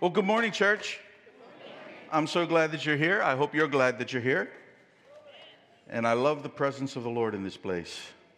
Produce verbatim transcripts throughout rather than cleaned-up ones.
Well, good morning, church. I'm so glad that you're here. I hope you're glad that you're here. And I love the presence of the Lord in this place.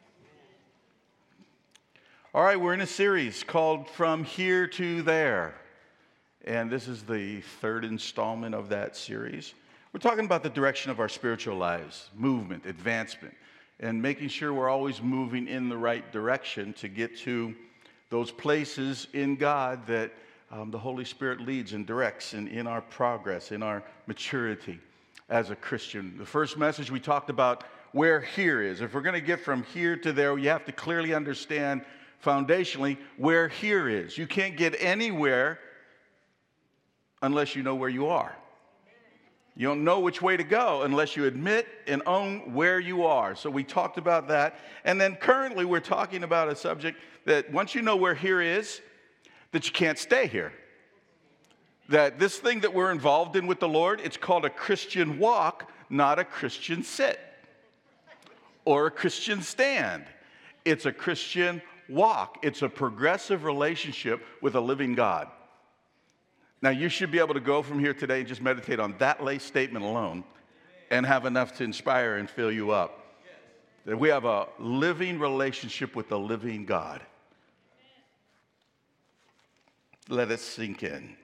All right, we're in a series called From Here to There. And this is the third installment of that series. We're talking about the direction of our spiritual lives, movement, advancement, and making sure we're always moving in the right direction to get to those places in God that um, the Holy Spirit leads and directs in, in our progress, in our maturity as a Christian. The first message we talked about where here is. If we're going to get from here to there, you have to clearly understand foundationally where here is. You can't get anywhere unless you know where you are. You don't know which way to go unless you admit and own where you are. So we talked about that. And then currently we're talking about a subject that once you know where here is, that you can't stay here. That this thing that we're involved in with the Lord, it's called a Christian walk, not a Christian sit or a Christian stand. It's a Christian walk. It's a progressive relationship with a living God. Now, you should be able to go from here today and just meditate on that lay statement alone and have enough to inspire and fill you up. That we have a living relationship with the living God. Let it sink in.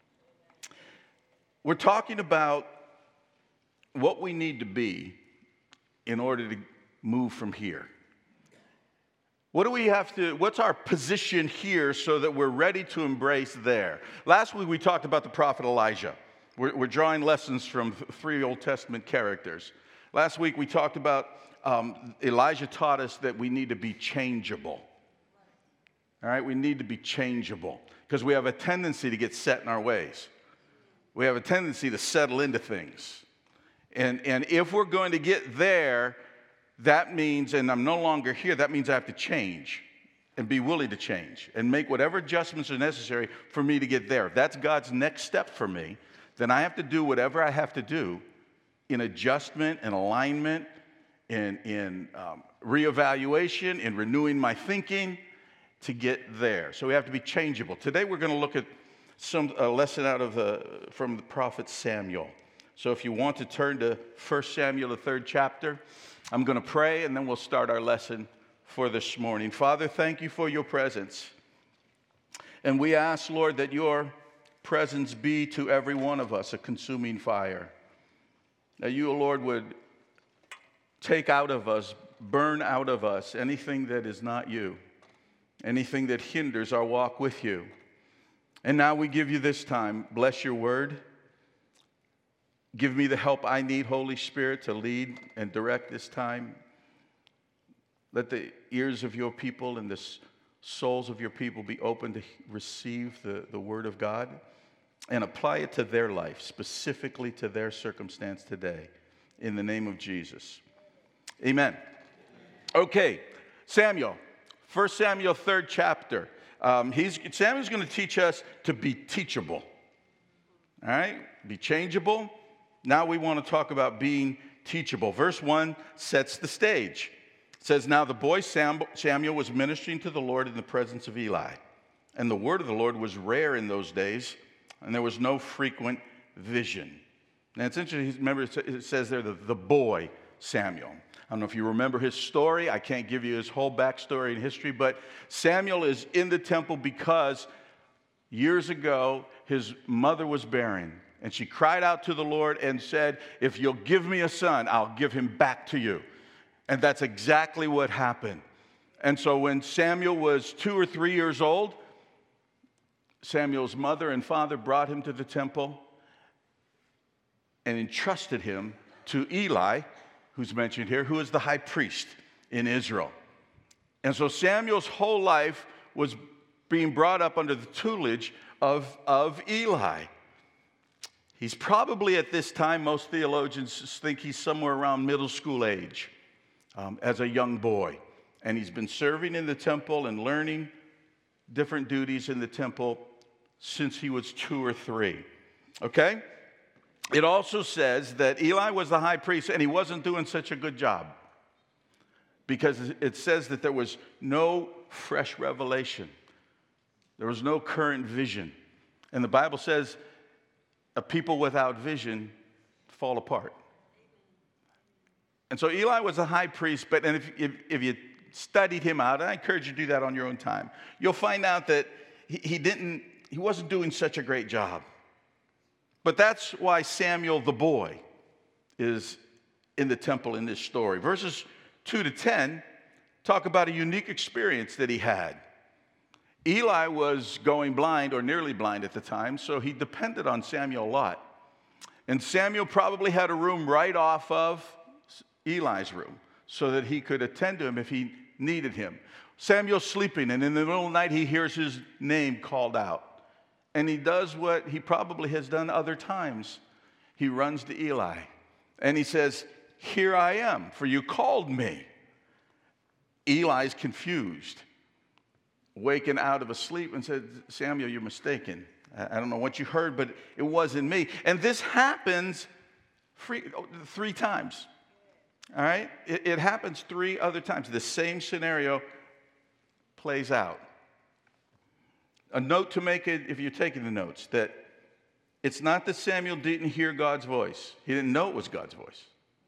We're talking about what we need to be in order to move from here. What do we have to, what's our position here so that we're ready to embrace there? Last week we talked about the prophet Elijah. We're, we're drawing lessons from three Old Testament characters. Last week we talked about um, Elijah taught us that we need to be changeable. All right, we need to be changeable because we have a tendency to get set in our ways. We have a tendency to settle into things. And, and if we're going to get there, that means, and I'm no longer here, that means I have to change and be willing to change and make whatever adjustments are necessary for me to get there. If that's God's next step for me, then I have to do whatever I have to do in adjustment and alignment, in, in um, reevaluation, in renewing my thinking to get there. So we have to be changeable. Today we're going to look at some a lesson out of the, from the prophet Samuel. So if you want to turn to First Samuel, the third chapter, I'm going to pray, and then we'll start our lesson for this morning. Father, thank you for your presence. And we ask, Lord, that your presence be to every one of us a consuming fire. That you, Lord, would take out of us, burn out of us anything that is not you, anything that hinders our walk with you. And now we give you this time. Bless your word. Give me the help I need, Holy Spirit, to lead and direct this time. Let the ears of your people and the souls of your people be open to receive the, the word of God and apply it to their life, specifically to their circumstance today, in the name of Jesus. Amen. Okay, Samuel, First Samuel, third chapter. Um, he's, Samuel's going to teach us to be teachable. All right, be changeable. Now we want to talk about being teachable. Verse one sets the stage. It says, now the boy Sam, Samuel was ministering to the Lord in the presence of Eli. And the word of the Lord was rare in those days, and there was no frequent vision. Now it's interesting, remember it says there, the, the boy Samuel. I don't know if you remember his story. I can't give you his whole backstory and history, but Samuel is in the temple because years ago his mother was barren. And she cried out to the Lord and said, if you'll give me a son, I'll give him back to you. And that's exactly what happened. And so when Samuel was two or three years old, Samuel's mother and father brought him to the temple and entrusted him to Eli, who's mentioned here, who is the high priest in Israel. And so Samuel's whole life was being brought up under the tutelage of, of Eli. He's probably at this time, most theologians think he's somewhere around middle school age um, as a young boy. And he's been serving in the temple and learning different duties in the temple since he was two or three. Okay? It also says that Eli was the high priest and he wasn't doing such a good job because it says that there was no fresh revelation. There was no current vision. And the Bible says a people without vision fall apart. And so Eli was a high priest, but and if, if, if you studied him out, and I encourage you to do that on your own time, you'll find out that he, he didn't, he wasn't doing such a great job. But that's why Samuel the boy is in the temple in this story. Verses two to ten talk about a unique experience that he had. Eli was going blind or nearly blind at the time, so he depended on Samuel a lot. And Samuel probably had a room right off of Eli's room so that he could attend to him if he needed him. Samuel's sleeping, and in the middle of the night, he hears his name called out. And he does what he probably has done other times. He runs to Eli, and he says, "Here I am, for you called me." Eli's confused, waking out of a sleep, and said, "Samuel, you're mistaken. I don't know what you heard, but it wasn't me." And this happens three, three times. All right? It, it happens three other times. The same scenario plays out. A note to make it, if you're taking the notes, that it's not that Samuel didn't hear God's voice. He didn't know it was God's voice.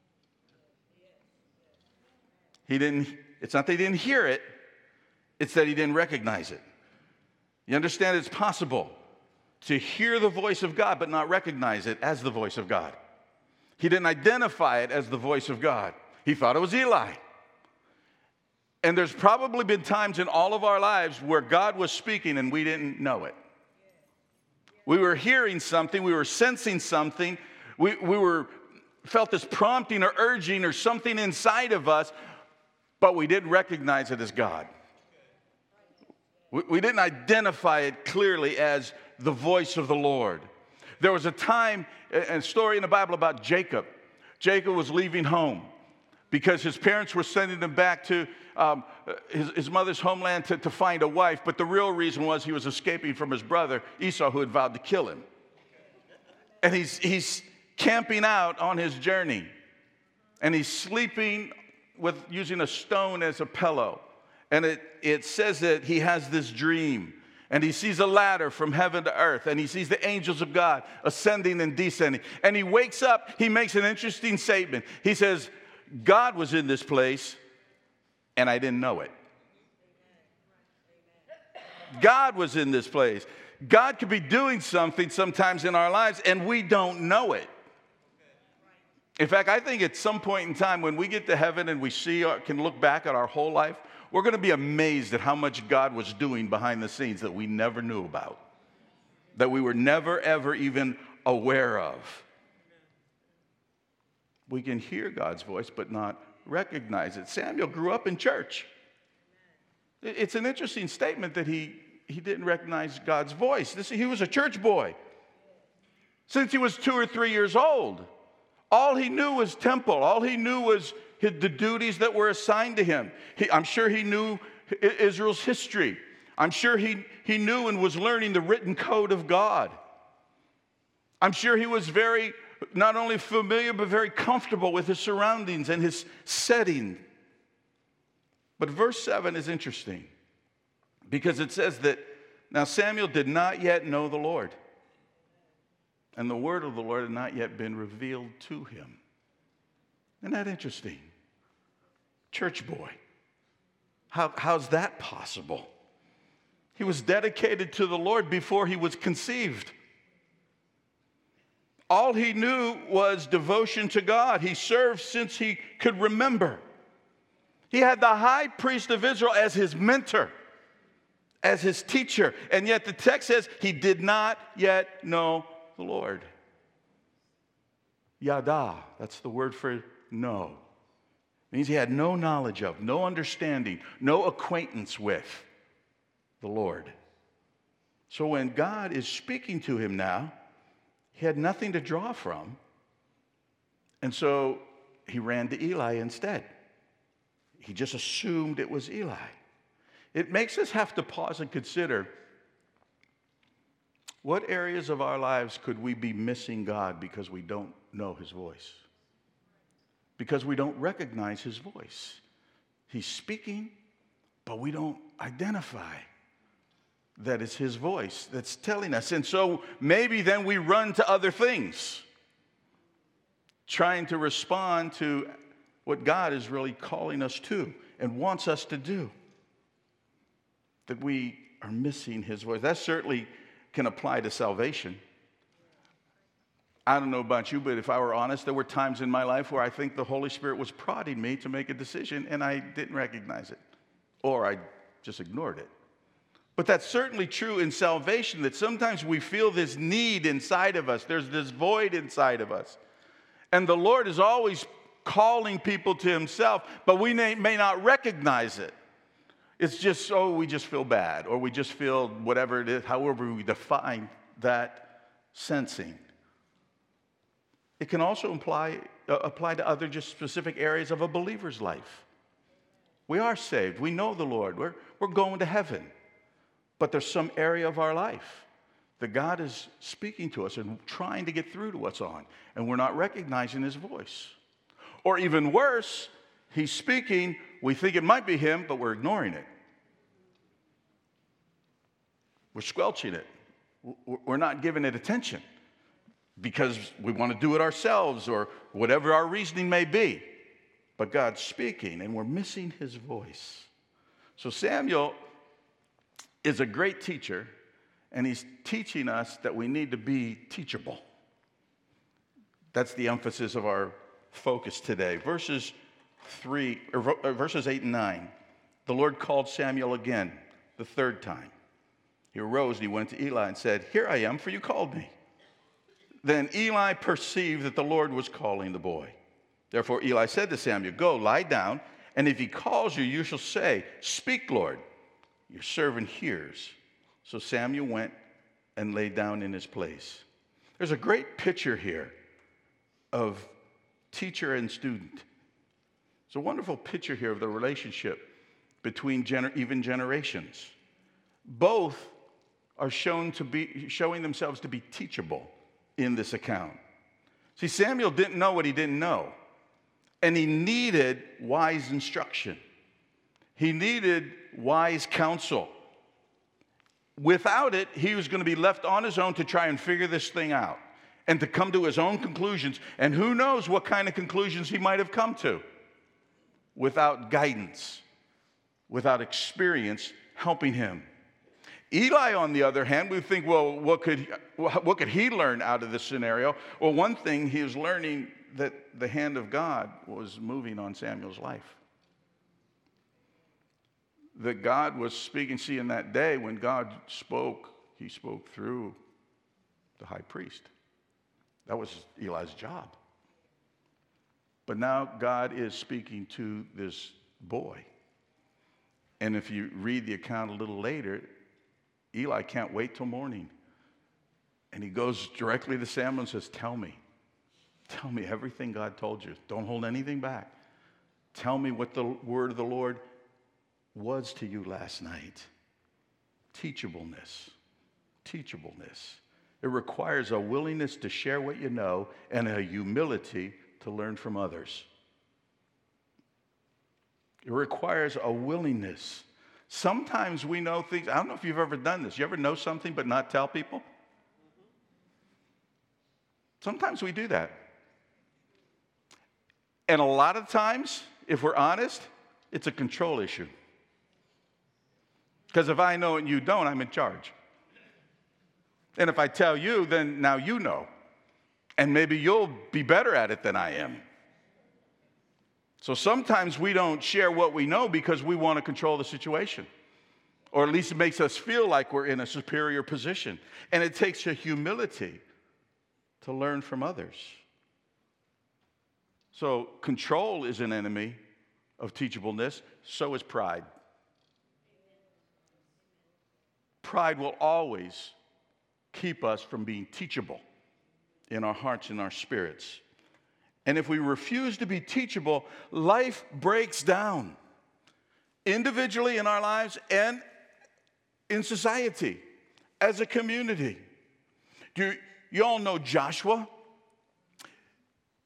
He didn't, it's not that he didn't hear it, it's that he didn't recognize it. You understand it's possible to hear the voice of God but not recognize it as the voice of God. He didn't identify it as the voice of God. He thought it was Eli. And there's probably been times in all of our lives where God was speaking and we didn't know it. We were hearing something, we were sensing something, we, we were felt this prompting or urging or something inside of us, but we didn't recognize it as God. We, we didn't identify it clearly as the voice of the Lord. There was a time, a story in the Bible about Jacob. Jacob was leaving home because his parents were sending him back to um, his, his mother's homeland to, to find a wife. But the real reason was he was escaping from his brother Esau, who had vowed to kill him. And he's, he's camping out on his journey. And he's sleeping with using a stone as a pillow. And it, it says that he has this dream. And he sees a ladder from heaven to earth. And he sees the angels of God ascending and descending. And he wakes up. He makes an interesting statement. He says, God was in this place, and I didn't know it. God was in this place. God could be doing something sometimes in our lives, and we don't know it. In fact, I think at some point in time when we get to heaven and we see, or can look back at our whole life, we're going to be amazed at how much God was doing behind the scenes that we never knew about, that we were never, ever even aware of. We can hear God's voice, but not recognize it. Samuel grew up in church. It's an interesting statement that he, he didn't recognize God's voice. This, he was a church boy. Since he was two or three years old, all he knew was temple. All he knew was his, the duties that were assigned to him. He, I'm sure he knew Israel's history. I'm sure he, he knew and was learning the written code of God. I'm sure he was very, not only familiar, but very comfortable with his surroundings and his setting. But verse seven is interesting because it says that, now Samuel did not yet know the Lord, and the word of the Lord had not yet been revealed to him. Isn't that interesting? Church boy. How, how's that possible? He was dedicated to the Lord before he was conceived. All he knew was devotion to God. He served since he could remember. He had the high priest of Israel as his mentor, as his teacher. And yet the text says he did not yet know the Lord. Yada, that's the word for know. It means he had no knowledge of, no understanding, no acquaintance with the Lord. So when God is speaking to him now, he had nothing to draw from. And so he ran to Eli instead. He just assumed it was Eli. It makes us have to pause and consider, what areas of our lives could we be missing God because we don't know his voice? Because we don't recognize his voice. He's speaking, but we don't identify that it's his voice that's telling us. And so maybe then we run to other things, trying to respond to what God is really calling us to and wants us to do. That we are missing his voice. That certainly can apply to salvation. I don't know about you, but if I were honest, there were times in my life where I think the Holy Spirit was prodding me to make a decision and I didn't recognize it, or I just ignored it. But that's certainly true in salvation, that sometimes we feel this need inside of us. There's this void inside of us. And the Lord is always calling people to himself, but we may, may not recognize it. It's just, oh, we just feel bad, or we just feel whatever it is, however we define that sensing. It can also apply, uh, apply to other just specific areas of a believer's life. We are saved. We know the Lord. We're, we're going to heaven. But there's some area of our life that God is speaking to us and trying to get through to us on, and we're not recognizing his voice. Or even worse, he's speaking, we think it might be him, but we're ignoring it. We're squelching it. We're not giving it attention because we want to do it ourselves or whatever our reasoning may be. But God's speaking, and we're missing his voice. So Samuel is a great teacher, and he's teaching us that we need to be teachable. That's the emphasis of our focus today. Verses three, or verses eight and nine. The Lord called Samuel again, the third time. He arose and he went to Eli and said, "Here I am, for you called me." Then Eli perceived that the Lord was calling the boy. Therefore Eli said to Samuel, "Go, lie down, and if he calls you, you shall say, 'Speak, Lord. Your servant hears.'" So Samuel went and lay down in his place. There's a great picture here of teacher and student. It's a wonderful picture here of the relationship between gener- even generations. Both are shown to be showing themselves to be teachable in this account. See, Samuel didn't know what he didn't know, and he needed wise instruction. He needed wise counsel. Without it, he was going to be left on his own to try and figure this thing out and to come to his own conclusions. And who knows what kind of conclusions he might have come to without guidance, without experience helping him. Eli, on the other hand, we think, well, what could, what could he learn out of this scenario? Well, one thing, he was learning that the hand of God was moving on Samuel's life. That God was speaking. See, in that day, when God spoke, he spoke through the high priest. That was Eli's job. But now God is speaking to this boy. And if you read the account a little later, Eli can't wait till morning. And he goes directly to Samuel and says, "Tell me. Tell me everything God told you. Don't hold anything back. Tell me what the word of the Lord was to you last night." Teachableness. Teachableness. It requires a willingness to share what you know and a humility to learn from others. It requires a willingness. Sometimes we know things. I don't know if you've ever done this. You ever know something but not tell people? Sometimes we do that. And a lot of times, if we're honest, it's a control issue. Because if I know and you don't, I'm in charge. And if I tell you, then now you know. And maybe you'll be better at it than I am. So sometimes we don't share what we know because we want to control the situation. Or at least it makes us feel like we're in a superior position. And it takes a humility to learn from others. So control is an enemy of teachableness. So is pride. Pride will always keep us from being teachable in our hearts and our spirits. And if we refuse to be teachable, life breaks down individually in our lives and in society as a community. Do you, you all know Joshua,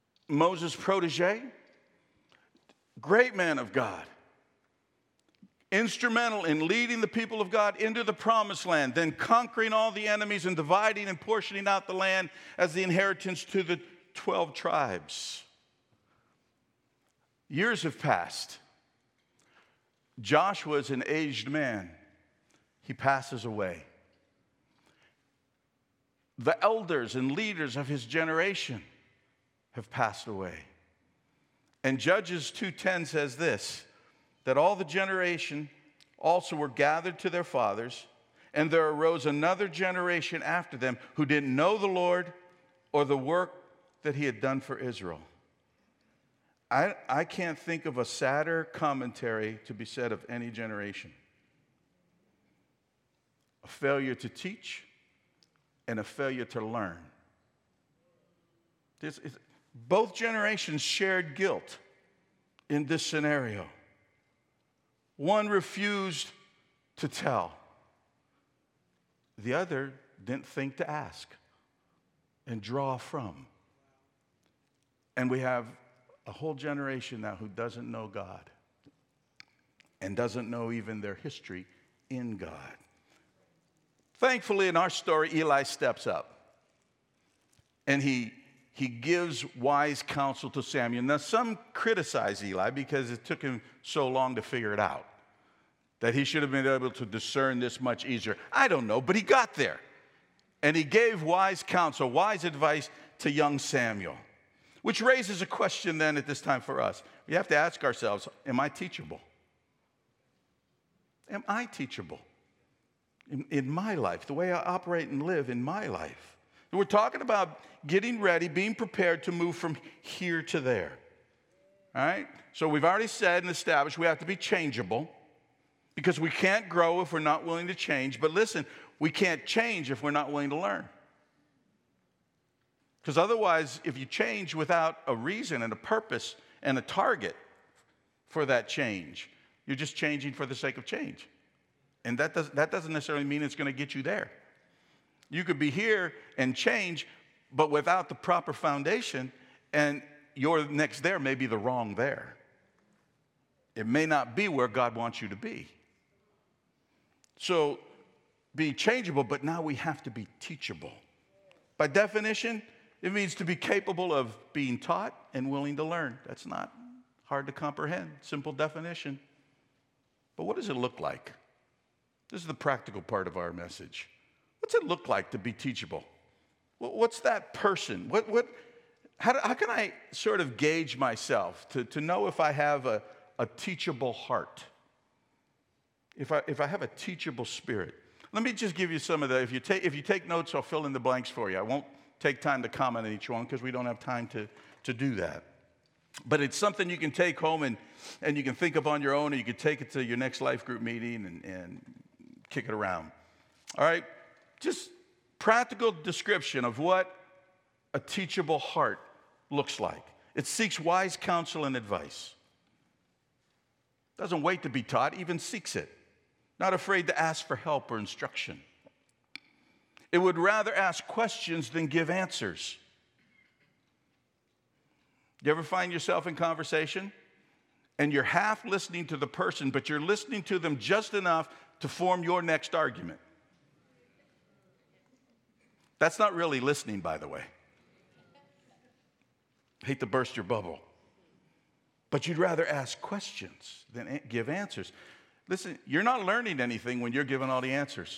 Moses' protege? Great man of God. instrumental in leading the people of God into the promised land, then conquering all the enemies and dividing and portioning out the land as the inheritance to the twelve tribes. Years have passed. Joshua is an aged man. He passes away. The elders and leaders of his generation have passed away. And Judges two ten says this, that all the generation also were gathered to their fathers, and there arose another generation after them who didn't know the Lord or the work that he had done for Israel. I, I can't think of a sadder commentary to be said of any generation. A failure to teach and a failure to learn. This is, both generations shared guilt in this scenario. One refused to tell. The other didn't think to ask and draw from. And we have a whole generation now who doesn't know God and doesn't know even their history in God. Thankfully, in our story, Eli steps up and he, he gives wise counsel to Samuel. Now, some criticize Eli because it took him so long to figure it out, that he should have been able to discern this much easier. I don't know, but he got there. And he gave wise counsel, wise advice to young Samuel, which raises a question then at this time for us. We have to ask ourselves, am I teachable? Am I teachable in, in my life, the way I operate and live in my life? And we're talking about getting ready, being prepared to move from here to there. All right? So we've already said and established we have to be changeable, because we can't grow if we're not willing to change. But listen, we can't change if we're not willing to learn. Because otherwise, if you change without a reason and a purpose and a target for that change, you're just changing for the sake of change. And that, does, that doesn't necessarily mean it's going to get you there. You could be here and change, but without the proper foundation, and your next there may be the wrong there. It may not be where God wants you to be. So be changeable, but now we have to be teachable. By definition, it means to be capable of being taught and willing to learn. That's not hard to comprehend, simple definition. But what does it look like? This is the practical part of our message. What's it look like to be teachable? What's that person? What, what, how, do, how can I sort of gauge myself to, to know if I have a, a teachable heart? If I, if I have a teachable spirit? Let me just give you some of the, if you take, if you take notes, I'll fill in the blanks for you. I won't take time to comment on each one because we don't have time to, to do that. But it's something you can take home and, and you can think of on your own, and you can take it to your next life group meeting and, and kick it around. All right? Just practical description of what a teachable heart looks like. It seeks wise counsel and advice. Doesn't wait to be taught, even seeks it. Not afraid to ask for help or instruction. It would rather ask questions than give answers. You ever find yourself in conversation and you're half listening to the person, but you're listening to them just enough to form your next argument? That's not really listening, by the way. Hate to burst your bubble. But you'd rather ask questions than give answers. Listen, you're not learning anything when you're giving all the answers.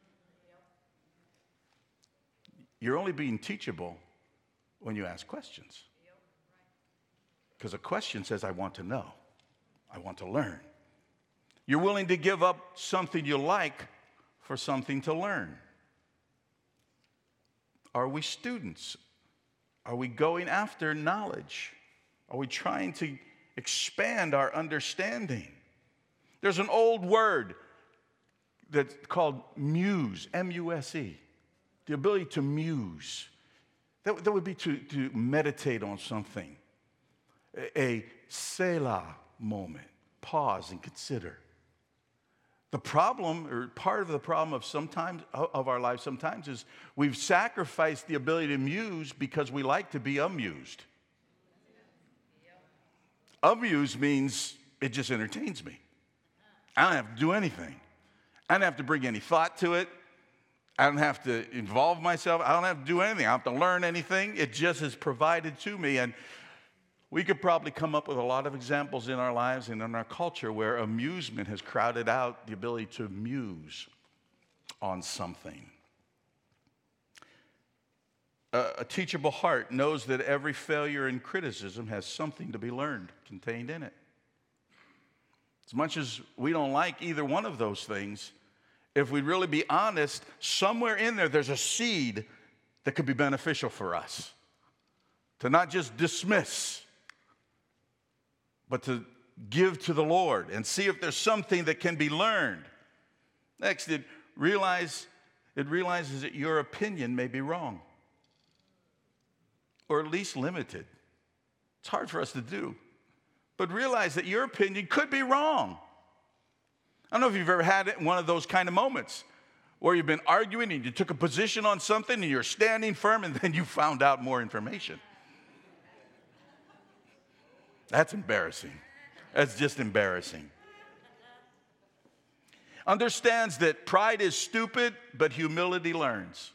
You're only being teachable when you ask questions. Because a question says, I want to know. I want to learn. You're willing to give up something you like for something to learn. Are we students? Are we going after knowledge? Are we trying to expand our understanding? There's an old word that's called muse, M U S E. The ability to muse. That, that would be to, to meditate on something. A, a Selah moment. Pause and consider. The problem, or part of the problem of sometimes of our life sometimes, is we've sacrificed the ability to muse because we like to be amused. Amuse means it just entertains me. I don't have to do anything. I don't have to bring any thought to it. I don't have to involve myself. I don't have to do anything. I don't have to learn anything. It just is provided to me. And we could probably come up with a lot of examples in our lives and in our culture where amusement has crowded out the ability to muse on something. A, a teachable heart knows that every failure and criticism has something to be learned contained in it. As much as we don't like either one of those things, if we'd really be honest, somewhere in there, there's a seed that could be beneficial for us. To not just dismiss, but to give to the Lord and see if there's something that can be learned. Next, it realize, it realizes that your opinion may be wrong, or at least limited. It's hard for us to do. But realize that your opinion could be wrong. I don't know if you've ever had one of those kind of moments where you've been arguing and you took a position on something and you're standing firm and then you found out more information. That's embarrassing. That's just embarrassing. Understands that pride is stupid, but humility learns.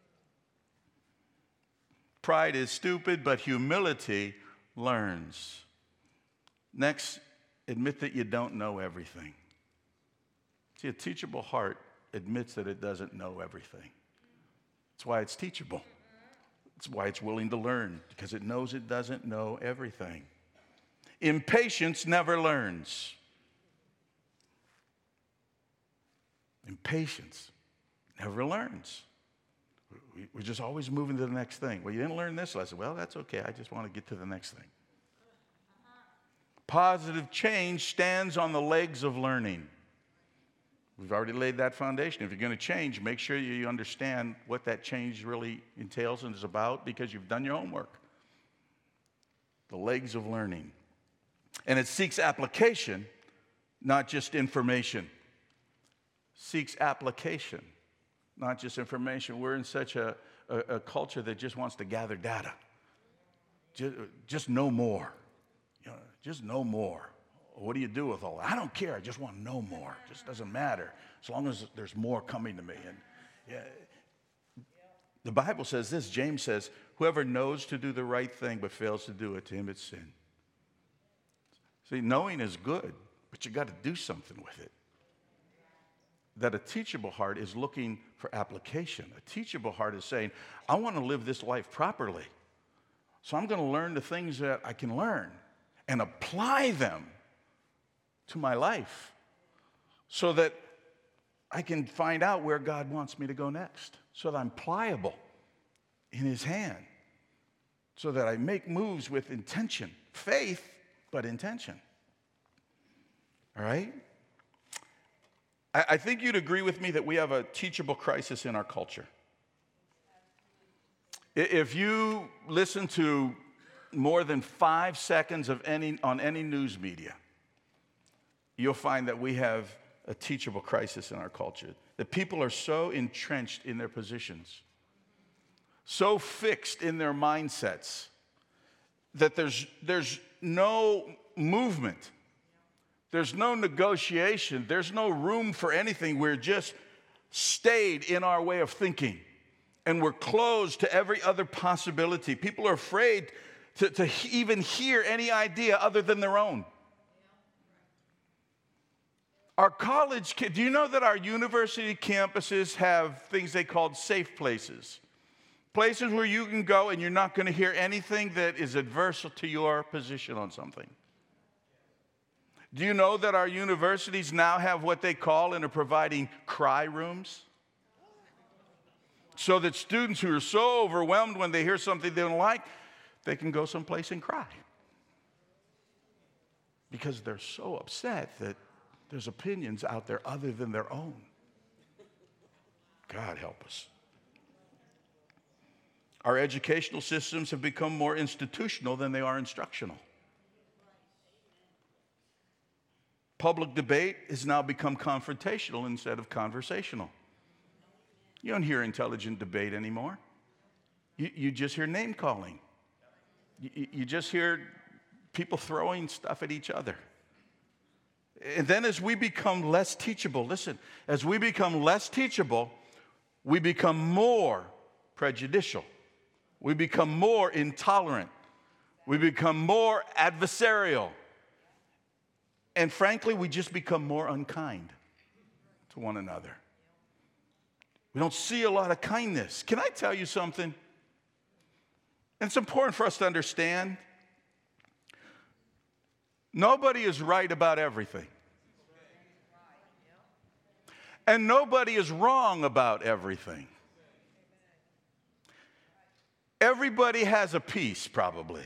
Pride is stupid, but humility learns. Next, admit that you don't know everything. See, a teachable heart admits that it doesn't know everything. That's why it's teachable. That's why it's willing to learn, because it knows it doesn't know everything. Impatience never learns. Impatience never learns. We're just always moving to the next thing. Well, you didn't learn this lesson. Well, that's okay. I just want to get to the next thing. Positive change stands on the legs of learning. We've already laid that foundation. If you're going to change, make sure you understand what that change really entails and is about, because you've done your homework. The legs of learning. And it seeks application, not just information. Seeks application, not just information. We're in such a, a, a culture that just wants to gather data. Just, just know more. You know, just know more. What do you do with all that? I don't care. I just want to know more. It just doesn't matter. As long as there's more coming to me. And yeah, the Bible says this. James says, whoever knows to do the right thing but fails to do it, to him it's sin. See, knowing is good, but you got to do something with it. That a teachable heart is looking for application. A teachable heart is saying, I want to live this life properly. So I'm going to learn the things that I can learn and apply them to my life so that I can find out where God wants me to go next, so that I'm pliable in his hand, so that I make moves with intention, faith, but intention. All right? I, I think you'd agree with me that we have a teachable crisis in our culture. If you listen to more than five seconds of any on any news media, you'll find that we have a teachable crisis in our culture. That people are so entrenched in their positions, so fixed in their mindsets, that there's, there's no movement. There's no negotiation. There's no room for anything. We're just stayed in our way of thinking. And we're closed to every other possibility. People are afraid to, to even hear any idea other than their own. Our college, do you know that our university campuses have things they call safe places? Places where you can go and you're not going to hear anything that is adverse to your position on something. Do you know that our universities now have what they call and are providing cry rooms? So that students who are so overwhelmed when they hear something they don't like, they can go someplace and cry. Because they're so upset that there's opinions out there other than their own. God help us. Our educational systems have become more institutional than they are instructional. Public debate has now become confrontational instead of conversational. You don't hear intelligent debate anymore. You, you just hear name calling. You, you just hear people throwing stuff at each other. And then as we become less teachable, listen, as we become less teachable, we become more prejudicial. We become more intolerant. We become more adversarial. And frankly, we just become more unkind to one another. We don't see a lot of kindness. Can I tell you something? And it's important for us to understand. Nobody is right about everything. And nobody is wrong about everything. Everybody has a piece, probably.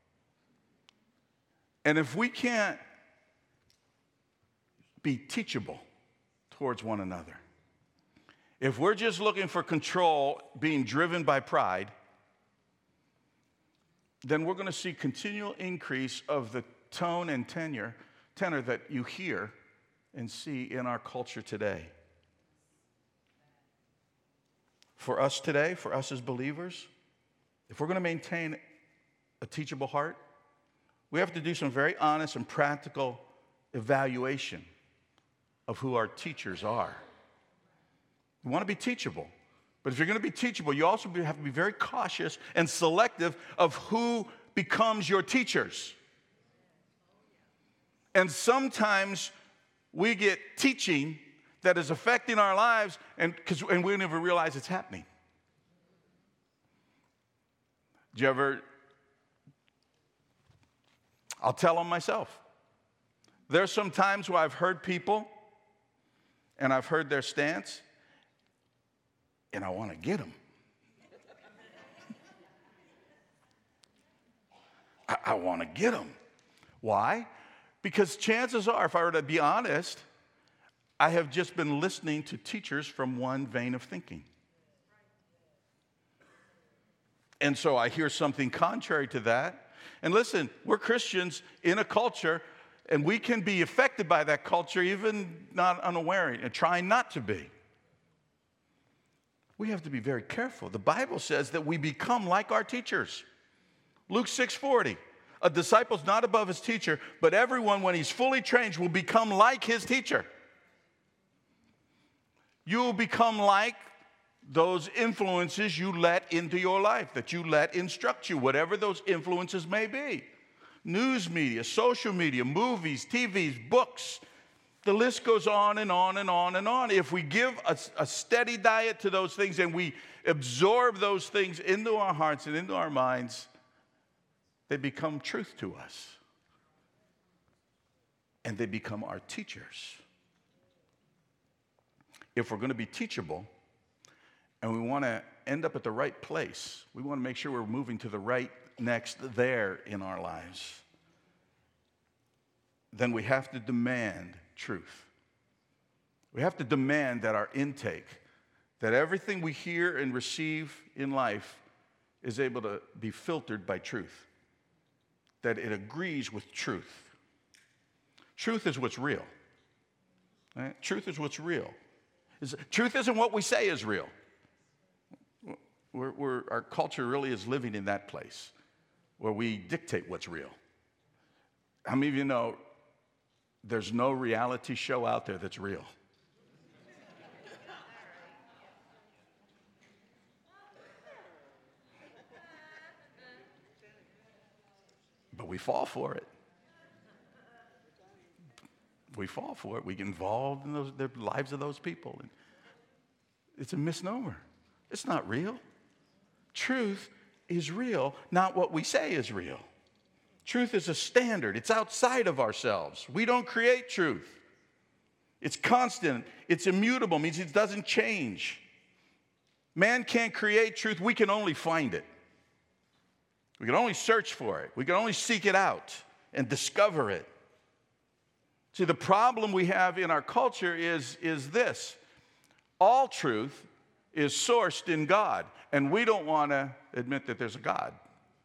And if we can't be teachable towards one another, if we're just looking for control, being driven by pride, then we're going to see continual increase of the tone and tenor, tenor that you hear and see in our culture today. For us today, for us as believers, if we're going to maintain a teachable heart, we have to do some very honest and practical evaluation of who our teachers are. We want to be teachable. But if you're going to be teachable, you also have to be very cautious and selective of who becomes your teachers. And sometimes we get teaching that is affecting our lives, and, cause, and we don't even realize it's happening. Do you ever, I'll tell them myself. There's some times where I've heard people, and I've heard their stance, and I want to get them. I, I want to get them. Why? Because chances are, if I were to be honest, I have just been listening to teachers from one vein of thinking. And so I hear something contrary to that. And listen, we're Christians in a culture, and we can be affected by that culture, even not unaware, and trying not to be. We have to be very careful. The Bible says that we become like our teachers. Luke six forty, a disciple's not above his teacher, but everyone, when he's fully trained, will become like his teacher. You will become like those influences you let into your life, that you let instruct you, whatever those influences may be. News media, social media, movies, T Vs, books. The list goes on and on and on and on. If we give a, a steady diet to those things and we absorb those things into our hearts and into our minds, they become truth to us. And they become our teachers. If we're going to be teachable and we want to end up at the right place, we want to make sure we're moving to the right next there in our lives, then we have to demand truth. We have to demand that our intake, that everything we hear and receive in life is able to be filtered by truth, that it agrees with truth. Truth is what's real. Right? Truth is what's real. Is, truth isn't what we say is real. We're, we're, our culture really is living in that place where we dictate what's real. How many of you know there's no reality show out there that's real? But we fall for it. We fall for it. We get involved in those, the lives of those people. And it's a misnomer. It's not real. Truth is real, not what we say is real. Truth is a standard. It's outside of ourselves. We don't create truth. It's constant. It's immutable. It means it doesn't change. Man can't create truth. We can only find it. We can only search for it. We can only seek it out and discover it. See, the problem we have in our culture is, is this. All truth is sourced in God, and we don't want to admit that there's a God.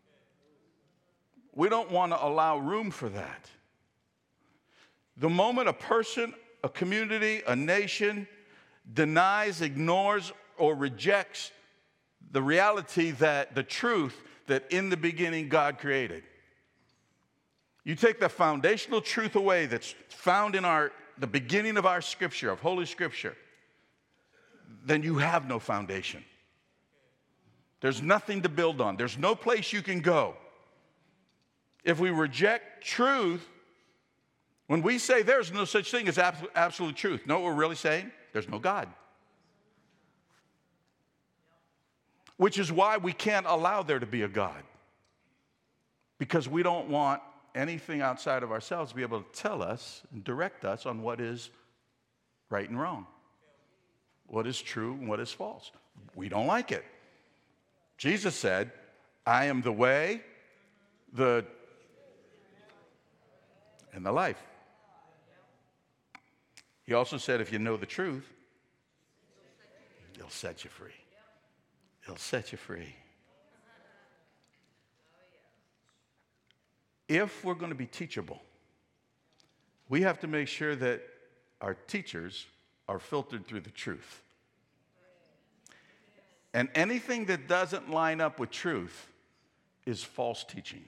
We don't want to allow room for that. The moment a person, a community, a nation denies, ignores, or rejects the reality that the truth that in the beginning God created, You take the foundational truth away that's found in our the beginning of our scripture, of Holy Scripture, then you have no foundation. There's nothing to build on. There's no place you can go. If we reject truth, when we say there's no such thing as absolute truth, know what we're really saying? There's no God. Which is why we can't allow there to be a God. Because we don't want anything outside of ourselves to be able to tell us and direct us on what is right and wrong, what is true and what is false. We don't like it. Jesus said, I am the way, the, and the life. He also said, if you know the truth, it'll set you free. It'll set you free. If we're going to be teachable, we have to make sure that our teachers are filtered through the truth. And anything that doesn't line up with truth is false teaching.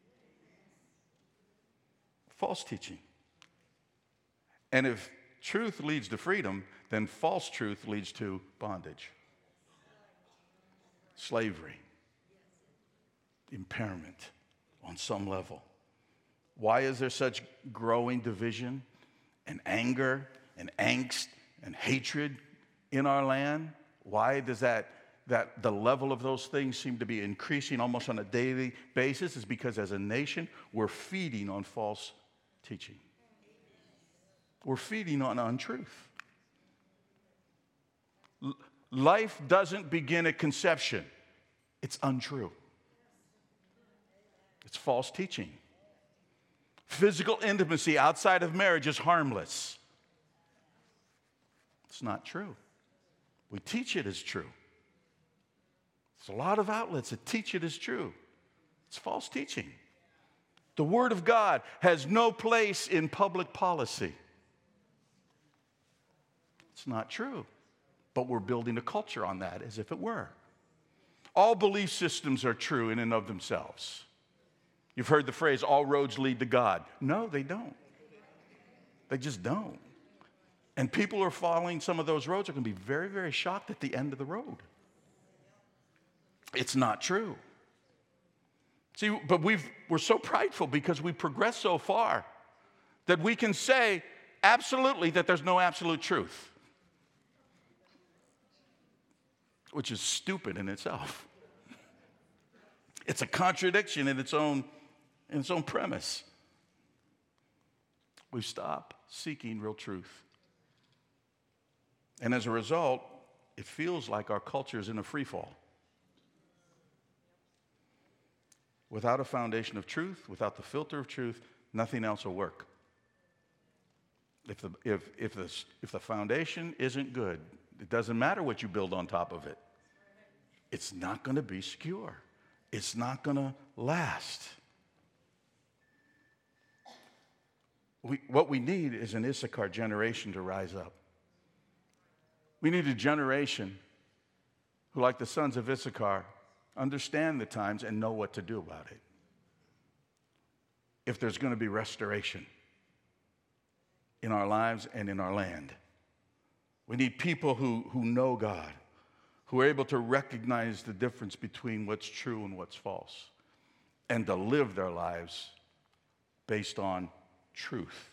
False teaching. And if truth leads to freedom, then false truth leads to bondage, slavery, impairment on some level. Why is there such growing division and anger and angst and hatred in our land? Why does that, that the level of those things seem to be increasing almost on a daily basis? Is because as a nation, we're feeding on false teaching. We're feeding on untruth. L- life doesn't begin at conception. It's untrue. It's false teaching. Physical intimacy outside of marriage is harmless. It's not true. We teach it as true. There's a lot of outlets that teach it as true. It's false teaching. The Word of God has no place in public policy. It's not true. But we're building a culture on that as if it were. All belief systems are true in and of themselves. You've heard the phrase, all roads lead to God. No, they don't. They just don't. And people who are following some of those roads are going to be very, very shocked at the end of the road. It's not true. See, but we've, we're so prideful because we progressed so far that we can say absolutely that there's no absolute truth, which is stupid in itself. It's a contradiction in its own, in its own premise. We stop seeking real truth. And as a result, it feels like our culture is in a free fall. Without a foundation of truth, without the filter of truth, nothing else will work. If the, if, if the, if the foundation isn't good, it doesn't matter what you build on top of it. It's not going to be secure. It's not going to last. We, what we need is an Issachar generation to rise up. We need a generation who, like the sons of Issachar, understand the times and know what to do about it. If there's going to be restoration in our lives and in our land, we need people who, who know God, who are able to recognize the difference between what's true and what's false, and to live their lives based on truth.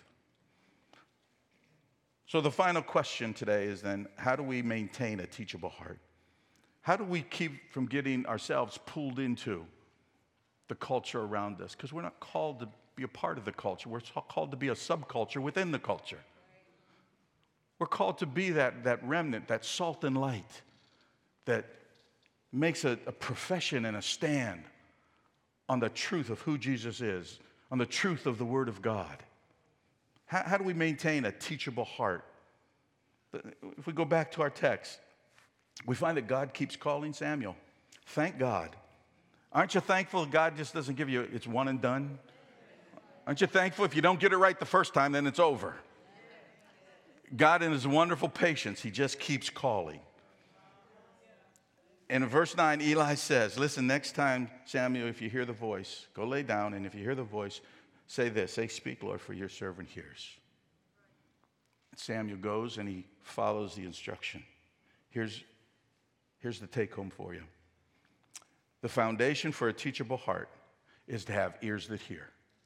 So the final question today is then, how do we maintain a teachable heart? How do we keep from getting ourselves pulled into the culture around us? Because we're not called to be a part of the culture. We're called to be a subculture within the culture. We're called to be that, that remnant, that salt and light that makes a, a profession and a stand on the truth of who Jesus is, on the truth of the Word of God. How, how do we maintain a teachable heart? If we go back to our text, we find that God keeps calling Samuel. Thank God. Aren't you thankful God just doesn't give you, it's one and done? Aren't you thankful if you don't get it right the first time, then it's over? God in his wonderful patience, he just keeps calling. And in verse nine, Eli says, listen, next time, Samuel, if you hear the voice, go lay down, and if you hear the voice, Say this, say, speak, Lord, for your servant hears. Samuel goes and he follows the instruction. Here's, here's the take home for you. The foundation for a teachable heart is to have ears that hear.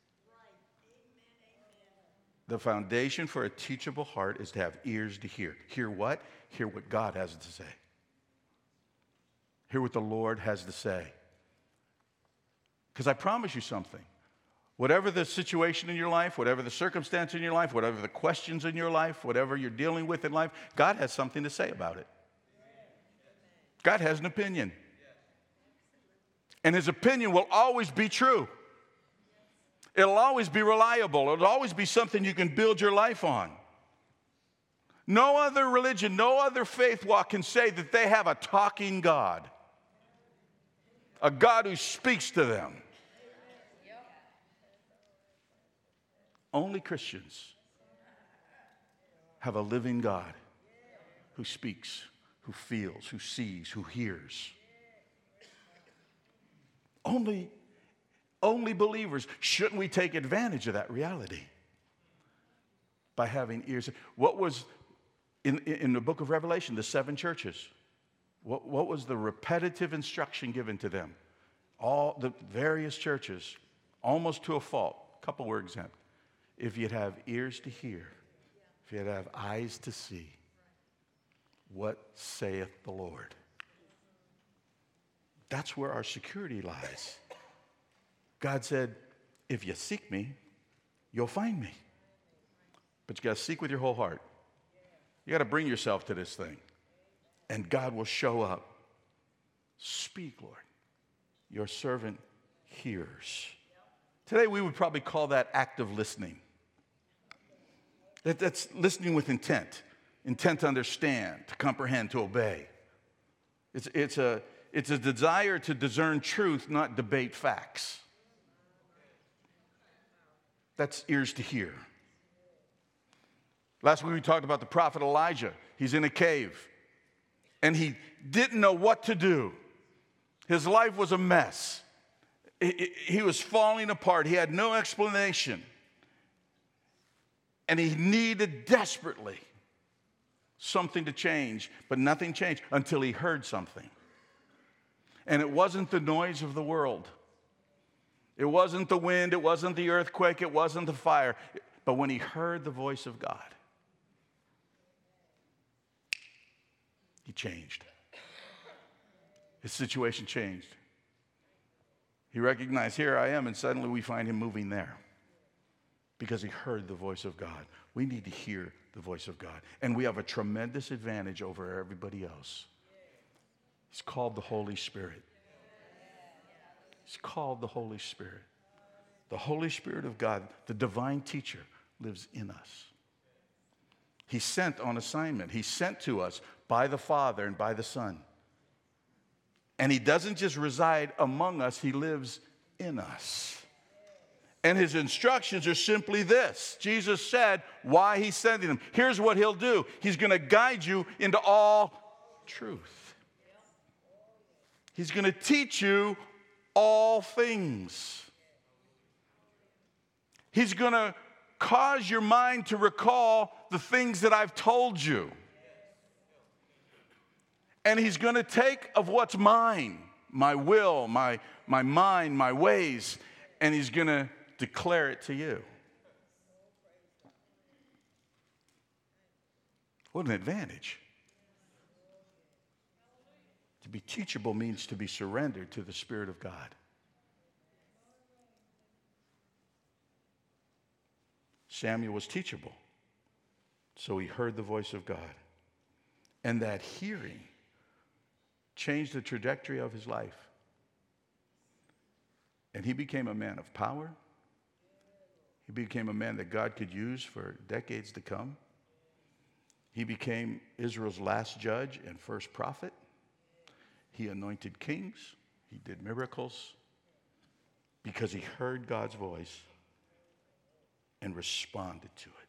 The foundation for a teachable heart is to have ears to hear. Hear what? Hear what God has to say. Hear what the Lord has to say. Because I promise you something. Whatever the situation in your life, whatever the circumstance in your life, whatever the questions in your life, whatever you're dealing with in life, God has something to say about it. God has an opinion. And his opinion will always be true. It'll always be reliable. It'll always be something you can build your life on. No other religion, no other faith walk can say that they have a talking God. A God who speaks to them. Only Christians have a living God who speaks, who feels, who sees, who hears. Only, only believers. Shouldn't we take advantage of that reality by having ears? What was in, in the book of Revelation, the seven churches? What, what was the repetitive instruction given to them? All the various churches, almost to a fault. A couple were exempt. If you'd have ears to hear, if you'd have eyes to see, what saith the Lord? That's where our security lies. God said, if you seek me, you'll find me. But you got to seek with your whole heart. You got to bring yourself to this thing. And God will show up. Speak, Lord. Your servant hears. Today we would probably call that active listening. That, that's listening with intent. Intent to understand, to comprehend, to obey. It's, it's, a, it's a desire to discern truth, not debate facts. That's ears to hear. Last week we talked about the prophet Elijah. He's in a cave. And he didn't know what to do. His life was a mess. He, he was falling apart. He had no explanation. And he needed desperately something to change, but nothing changed until he heard something. And it wasn't the noise of the world. It wasn't the wind. It wasn't the earthquake. It wasn't the fire. But when he heard the voice of God, he changed. His situation changed. He recognized, here I am, and suddenly we find him moving there. Because he heard the voice of God. We need to hear the voice of God. And we have a tremendous advantage over everybody else. It's called the Holy Spirit. It's called the Holy Spirit. The Holy Spirit of God, the divine teacher, lives in us. He's sent on assignment. He's sent to us by the Father and by the Son. And he doesn't just reside among us, he lives in us. And his instructions are simply this. Jesus said why he's sending them. Here's what he'll do. He's going to guide you into all truth. He's going to teach you all things. He's going to cause your mind to recall the things that I've told you. And he's going to take of what's mine, my will, my, my mind, my ways, and he's going to declare it to you. What an advantage. To be teachable means to be surrendered to the Spirit of God. Samuel was teachable, so he heard the voice of God. And that hearing changed the trajectory of his life. And he became a man of power. He became a man that God could use for decades to come. He became Israel's last judge and first prophet. He anointed kings. He did miracles because he heard God's voice and responded to it.